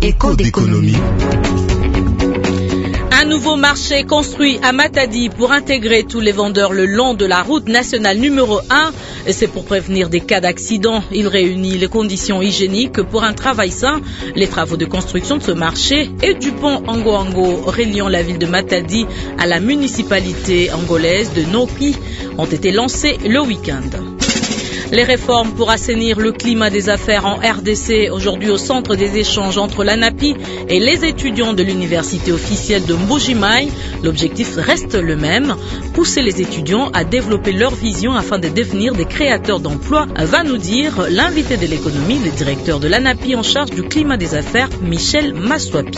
Écho d'économie. Un nouveau marché construit à Matadi pour intégrer tous les vendeurs le long de la route nationale numéro 1. C'est pour prévenir des cas d'accident. Il réunit les conditions hygiéniques pour un travail sain. Les travaux de construction de ce marché et du pont Ango-Ango reliant la ville de Matadi à la municipalité angolaise de Noki ont été lancés le week-end. Les réformes pour assainir le climat des affaires en RDC, aujourd'hui au centre des échanges entre l'ANAPI et les étudiants de l'université officielle de Mbuji-Mayi. L'objectif reste le même, pousser les étudiants à développer leur vision afin de devenir des créateurs d'emplois, va nous dire l'invité de l'économie, le directeur de l'ANAPI en charge du climat des affaires, Michel Maswapi.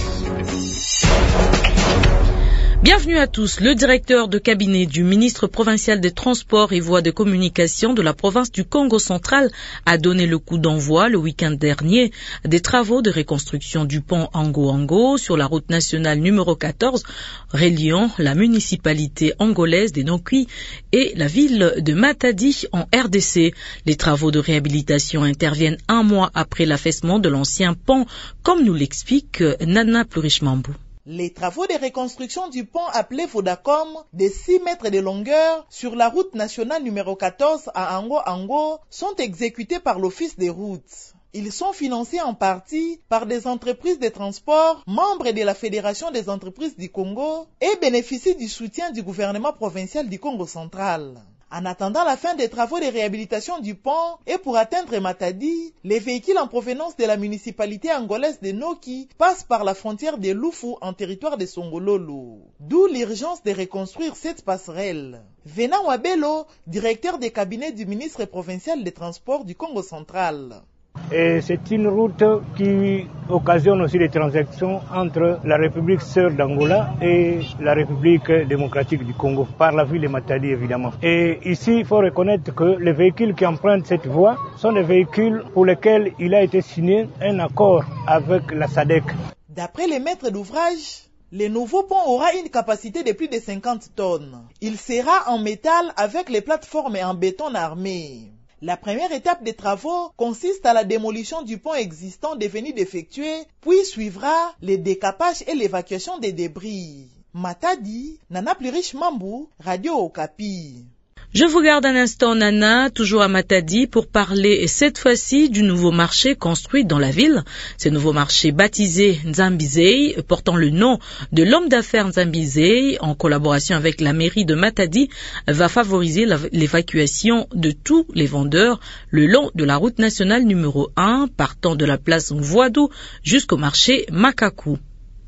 Bienvenue à tous. Le directeur de cabinet du ministre provincial des Transports et Voies de Communication de la province du Congo central a donné le coup d'envoi le week-end dernier des travaux de reconstruction du pont Ango-Ango sur la route nationale numéro 14 reliant la municipalité angolaise de Noki et la ville de Matadi en RDC. Les travaux de réhabilitation interviennent un mois après l'affaissement de l'ancien pont, comme nous l'explique Nana Plurish-Mambou. Les travaux de reconstruction du pont appelé Vodacom de 6 mètres de longueur sur la route nationale numéro 14 à Ango-Ango sont exécutés par l'Office des routes. Ils sont financés en partie par des entreprises de transport, membres de la Fédération des entreprises du Congo et bénéficient du soutien du gouvernement provincial du Congo central. En attendant la fin des travaux de réhabilitation du pont et pour atteindre Matadi, les véhicules en provenance de la municipalité angolaise de Noki passent par la frontière de Lufu en territoire de Songololo. D'où l'urgence de reconstruire cette passerelle. Venant Wabelo, directeur des cabinets du ministre provincial des Transports du Congo central. Et c'est une route qui occasionne aussi des transactions entre la République sœur d'Angola et la République démocratique du Congo, par la ville de Matadi évidemment. Et ici, il faut reconnaître que les véhicules qui empruntent cette voie sont des véhicules pour lesquels il a été signé un accord avec la SADC. D'après les maîtres d'ouvrage, le nouveau pont aura une capacité de plus de 50 tonnes. Il sera en métal avec les plateformes en béton armé. La première étape des travaux consiste à la démolition du pont existant devenu défectueux, puis suivra le décapage et l'évacuation des débris. Matadi, Nana Plurish-Mambou, Radio Okapi. Je vous garde un instant, Nana, toujours à Matadi, pour parler cette fois-ci du nouveau marché construit dans la ville. Ce nouveau marché baptisé Nzambizei, portant le nom de l'homme d'affaires Nzambizei, en collaboration avec la mairie de Matadi, va favoriser l'évacuation de tous les vendeurs le long de la route nationale numéro 1, partant de la place Mvoadou jusqu'au marché Makaku.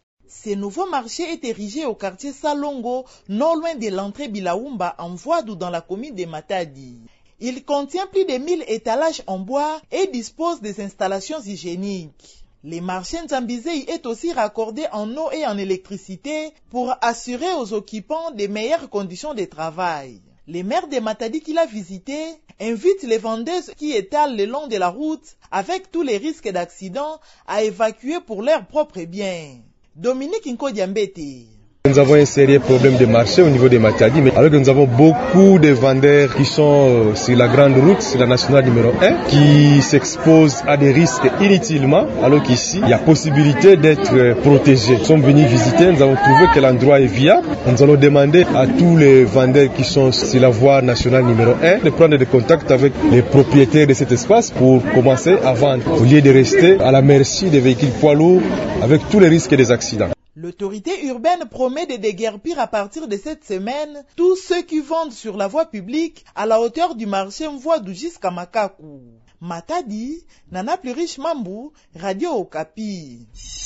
Ce nouveau marché est érigé au quartier Salongo, non loin de l'entrée Bilaoumba en Mvoadou dans la commune de Matadi. Il contient plus de 1000 étalages en bois et dispose des installations hygiéniques. Le marché Nzambizei est aussi raccordé en eau et en électricité pour assurer aux occupants de meilleures conditions de travail. Le maire de Matadi qui l'a visité invite les vendeuses qui étalent le long de la route avec tous les risques d'accident à évacuer pour leurs propres biens. Dominique Nkodiambete. Nous avons un sérieux problème de marché au niveau de Matadi, mais alors que nous avons beaucoup de vendeurs qui sont sur la grande route, sur la nationale numéro 1, qui s'exposent à des risques inutilement, alors qu'ici, il y a possibilité d'être protégés. Nous sommes venus visiter, nous avons trouvé que l'endroit est viable. Nous allons demander à tous les vendeurs qui sont sur la voie nationale numéro 1 de prendre des contacts avec les propriétaires de cet espace pour commencer à vendre, au lieu de rester à la merci des véhicules poids lourds avec tous les risques des accidents. L'autorité urbaine promet de déguerpir à partir de cette semaine tous ceux qui vendent sur la voie publique à la hauteur du marché Mvoadou jusqu'à Makaku. Matadi, Nana Plurish-Mambou, Radio Okapi.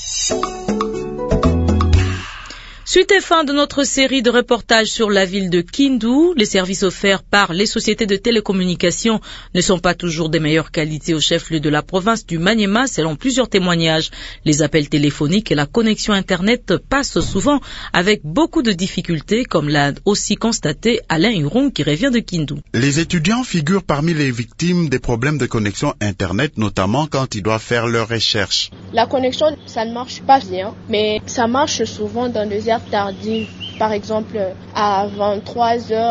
Suite et fin de notre série de reportages sur la ville de Kindu, les services offerts par les sociétés de télécommunications ne sont pas toujours des meilleures qualités au chef-lieu de la province du Maniema, selon plusieurs témoignages. Les appels téléphoniques et la connexion Internet passent souvent avec beaucoup de difficultés, comme l'a aussi constaté Alain Huron qui revient de Kindu. Les étudiants figurent parmi les victimes des problèmes de connexion Internet, notamment quand ils doivent faire leurs recherches. La connexion, ça ne marche pas bien, mais ça marche souvent dans des heures tardives. Par exemple, à 23h,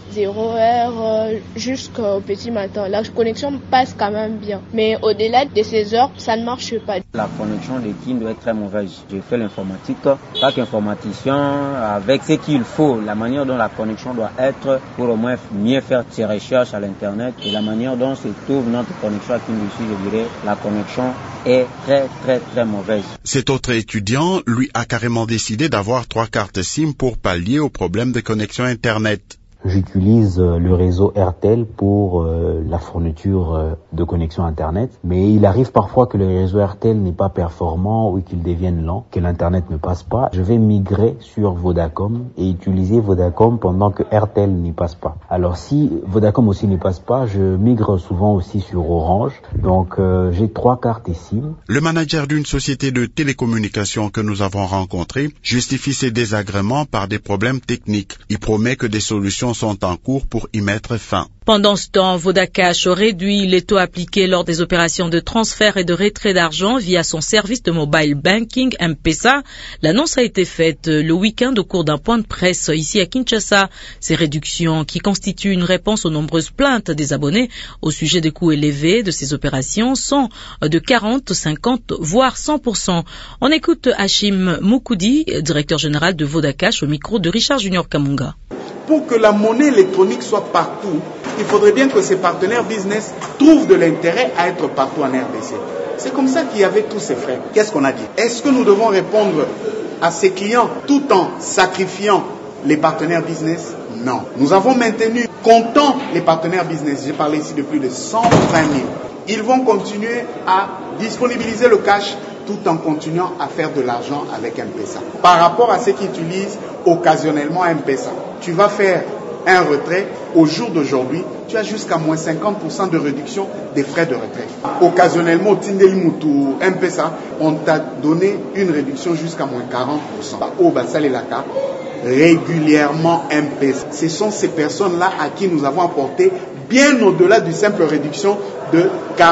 0h jusqu'au petit matin. La connexion passe quand même bien. Mais au-delà de ces heures, ça ne marche pas. La connexion de Kim doit être très mauvaise. J'ai fait l'informatique. Chaque informaticien, avec ce qu'il faut, la manière dont la connexion doit être pour au moins mieux faire ses recherches à l'internet et la manière dont se trouve notre connexion à Kim ici, je dirais, la connexion est très mauvaise. Cet autre étudiant, lui, a carrément décidé d'avoir 3 cartes SIM pour pallier au problème de connexion internet. J'utilise le réseau Airtel pour la fourniture de connexion Internet, mais il arrive parfois que le réseau Airtel n'est pas performant ou qu'il devienne lent, que l'Internet ne passe pas. Je vais migrer sur Vodacom et utiliser Vodacom pendant que Airtel n'y passe pas. Alors si Vodacom aussi n'y passe pas, je migre souvent aussi sur Orange. Donc j'ai 3 cartes SIM. Le manager d'une société de télécommunications que nous avons rencontré justifie ses désagréments par des problèmes techniques. Il promet que des solutions sont en cours pour y mettre fin. Pendant ce temps, Vodacash réduit les taux appliqués lors des opérations de transfert et de retrait d'argent via son service de mobile banking M-Pesa. L'annonce a été faite le week-end au cours d'un point de presse ici à Kinshasa. Ces réductions, qui constituent une réponse aux nombreuses plaintes des abonnés au sujet des coûts élevés de ces opérations, sont de 40, 50, voire 100%. On écoute Hachim Moukoudi, directeur général de Vodacash, au micro de Richard Junior Kamunga. Pour que la monnaie électronique soit partout, il faudrait bien que ces partenaires business trouvent de l'intérêt à être partout en RDC. C'est comme ça qu'il y avait tous ces frais. Qu'est-ce qu'on a dit? Est-ce que nous devons répondre à ces clients tout en sacrifiant les partenaires business? Non. Nous avons maintenu, comptant les partenaires business, j'ai parlé ici de plus de 120 000. Ils vont continuer à disponibiliser le cash tout en continuant à faire de l'argent avec M-Pesa. Par rapport à ceux qui utilisent occasionnellement M-Pesa, tu vas faire un retrait, au jour d'aujourd'hui, tu as jusqu'à moins 50% de réduction des frais de retrait. Occasionnellement, au Tindeli Moutou, M-Pesa, on t'a donné une réduction jusqu'à moins 40%. Au Bassalelaka, régulièrement M-Pesa. Ce sont ces personnes-là à qui nous avons apporté bien au-delà d'une simple réduction de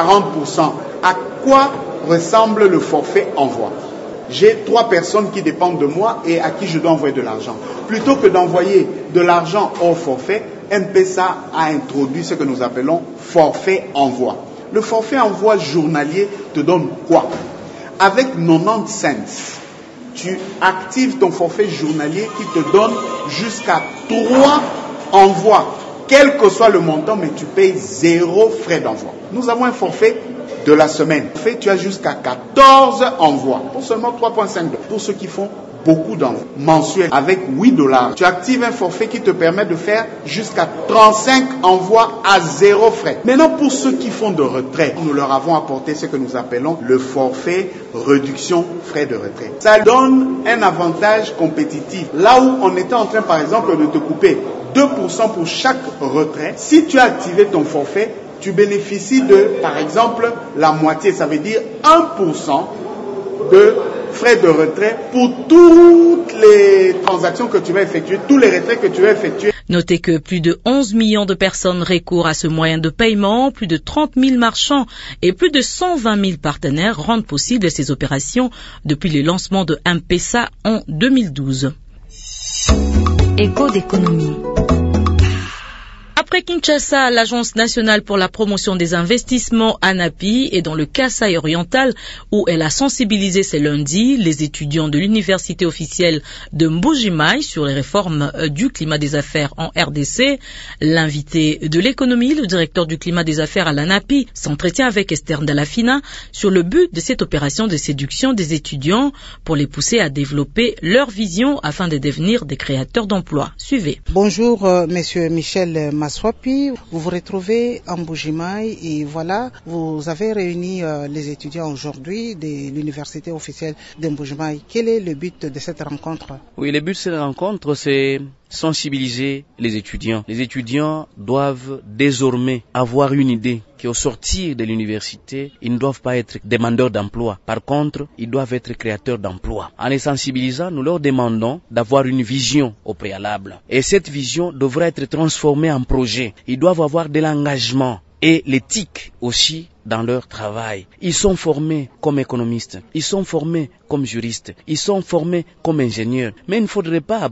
40%. À quoi ressemble le forfait envoi? J'ai 3 personnes qui dépendent de moi et à qui je dois envoyer de l'argent. Plutôt que d'envoyer de l'argent au forfait, M-Pesa a introduit ce que nous appelons forfait envoi. Le forfait envoi journalier te donne quoi? Avec 90 cents, tu actives ton forfait journalier qui te donne jusqu'à 3 envois. Quel que soit le montant, mais tu payes 0 frais d'envoi. Nous avons un forfait de la semaine. Tu as jusqu'à 14 envois pour seulement 3,5 $. Pour ceux qui font beaucoup d'envois mensuels avec $8, tu actives un forfait qui te permet de faire jusqu'à 35 envois à 0 frais. Maintenant, pour ceux qui font de retrait, nous leur avons apporté ce que nous appelons le forfait réduction frais de retrait. Ça donne un avantage compétitif. Là où on était en train, par exemple, de te couper 2% pour chaque retrait, si tu as activé ton forfait, tu bénéficies de, par exemple, la moitié, ça veut dire 1% de frais de retrait pour toutes les transactions que tu vas effectuer, tous les retraits que tu vas effectuer. Notez que plus de 11 millions de personnes recourent à ce moyen de paiement, plus de 30 000 marchands et plus de 120 000 partenaires rendent possible ces opérations depuis le lancement de M-Pesa en 2012. Écho d'économie. Après Kinshasa, l'Agence nationale pour la promotion des investissements, ANAPI, est dans le Kasaï oriental où elle a sensibilisé ce lundi les étudiants de l'université officielle de Mbuji-Mayi sur les réformes du climat des affaires en RDC. L'invité de l'économie, le directeur du climat des affaires à l'ANAPI, s'entretient avec Esther Ndalafina sur le but de cette opération de séduction des étudiants pour les pousser à développer leur vision afin de devenir des créateurs d'emplois. Suivez. Bonjour, monsieur Michel Maswapi. Vous vous retrouvez en Mbuji-Mayi et voilà, vous avez réuni les étudiants aujourd'hui de l'université officielle de Mbuji-Mayi. Quel est le but de cette rencontre? Oui, le but de cette rencontre, c'est sensibiliser les étudiants. Les étudiants doivent désormais avoir une idée qu'au sortir de l'université, ils ne doivent pas être demandeurs d'emploi. Par contre, ils doivent être créateurs d'emploi. En les sensibilisant, nous leur demandons d'avoir une vision au préalable. Et cette vision devra être transformée en projet. Ils doivent avoir de l'engagement et l'éthique aussi dans leur travail. Ils sont formés comme économistes, ils sont formés comme juristes, ils sont formés comme ingénieurs. Mais il ne faudrait pas après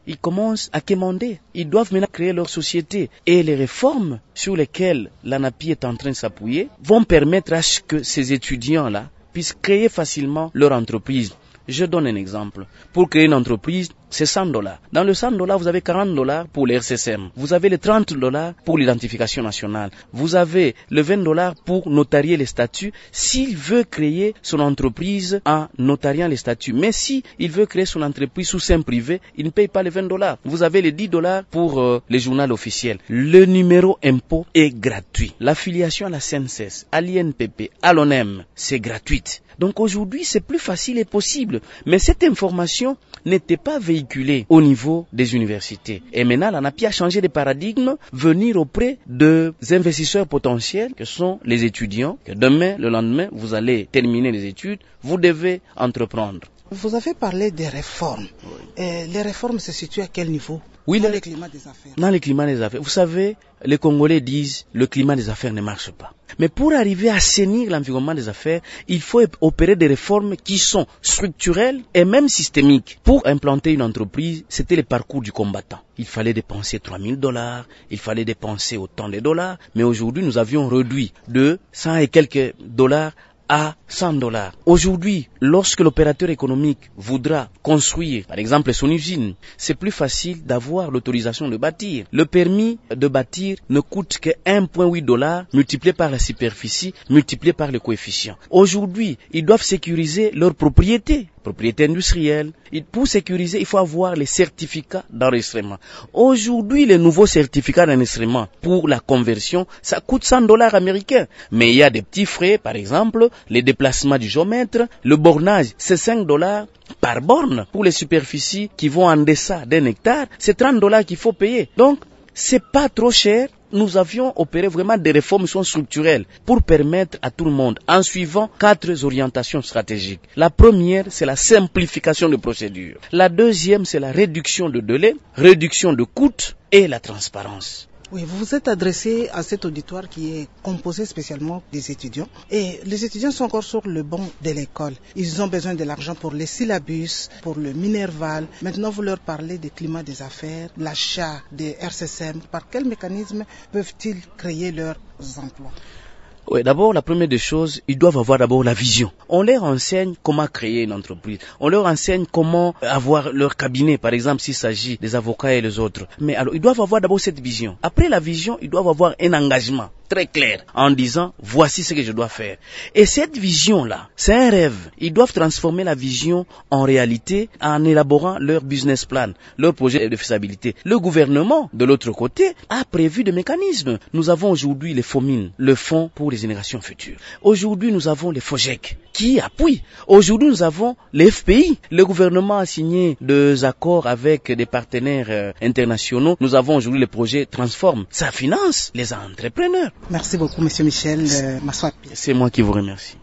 ils commencent à quémander. Ils doivent maintenant créer leur société. Et les réformes sur lesquelles l'ANAPI est en train de s'appuyer vont permettre à ce que ces étudiants-là puissent créer facilement leur entreprise. Je donne un exemple. Pour créer une entreprise, c'est $100. Dans le $100, vous avez $40 pour les RCCM. Vous avez les $30 pour l'identification nationale. Vous avez le $20 pour notarier les statuts s'il veut créer son entreprise en notariant les statuts. Mais si il veut créer son entreprise sous seing privé, il ne paye pas les $20. Vous avez les $10 pour les journaux officiels. Le numéro impôt est gratuit. L'affiliation à la CNSS, à l'INPP, à l'ONEM, c'est gratuite. Donc aujourd'hui, c'est plus facile et possible. Mais cette information n'était pas véhiculée au niveau des universités. Et maintenant, l'ANAPI a changé de paradigme, venir auprès des investisseurs potentiels, que sont les étudiants, que demain, le lendemain, vous allez terminer les études, vous devez entreprendre. Vous avez parlé des réformes. Et les réformes se situent à quel niveau? Oui, dans le climat des affaires. Dans le climat des affaires. Vous savez, les Congolais disent le climat des affaires ne marche pas. Mais pour arriver à assainir l'environnement des affaires, il faut opérer des réformes qui sont structurelles et même systémiques. Pour implanter une entreprise, c'était le parcours du combattant. Il fallait dépenser $3000, il fallait dépenser autant de dollars, mais aujourd'hui nous avions réduit de 100 et quelques dollars à $100. Aujourd'hui, lorsque l'opérateur économique voudra construire, par exemple, son usine, c'est plus facile d'avoir l'autorisation de bâtir. Le permis de bâtir ne coûte que $1.8 multiplié par la superficie, multiplié par le coefficient. Aujourd'hui, ils doivent sécuriser leur propriété industrielle. Pour sécuriser, il faut avoir les certificats d'enregistrement. Aujourd'hui, les nouveaux certificats d'enregistrement pour la conversion, ça coûte $100 américains. Mais il y a des petits frais, par exemple, les déplacements du géomètre, le bornage, c'est $5 par borne. Pour les superficies qui vont en deçà d'un hectare, c'est $30 qu'il faut payer. Donc, c'est pas trop cher. Nous avions opéré vraiment des réformes structurelles pour permettre à tout le monde, en suivant 4 orientations stratégiques. La première, c'est la simplification des procédures. La deuxième, c'est la réduction de délais, réduction de coûts et la transparence. Oui, vous vous êtes adressé à cet auditoire qui est composé spécialement des étudiants. Et les étudiants sont encore sur le banc de l'école. Ils ont besoin de l'argent pour les syllabus, pour le Minerval. Maintenant, vous leur parlez du climat des affaires, l'achat des RCCM. Par quel mécanisme peuvent-ils créer leurs emplois? Oui, d'abord, la première des choses, ils doivent avoir d'abord la vision. On leur enseigne comment créer une entreprise. On leur enseigne comment avoir leur cabinet, par exemple, s'il s'agit des avocats et les autres. Mais alors, ils doivent avoir d'abord cette vision. Après la vision, ils doivent avoir un engagement très clair en disant, voici ce que je dois faire. Et cette vision-là, c'est un rêve. Ils doivent transformer la vision en réalité en élaborant leur business plan, leur projet de faisabilité. Le gouvernement, de l'autre côté, a prévu des mécanismes. Nous avons aujourd'hui les FOMIN, le Fonds pour les générations futures. Aujourd'hui, nous avons les FOGEC qui appuient. Aujourd'hui, nous avons les FPI. Le gouvernement a signé des accords avec des partenaires internationaux. Nous avons aujourd'hui le projet Transform. Ça finance les entrepreneurs. Merci beaucoup, Monsieur Michel Maswapi. C'est moi qui vous remercie.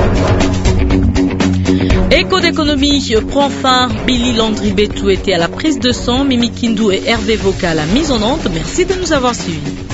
Écho d'économie prend fin. Billy Landry-Betou était à la prise de son, Mimi Kindou et Hervé Vocal à la mise en onde. Merci de nous avoir suivis.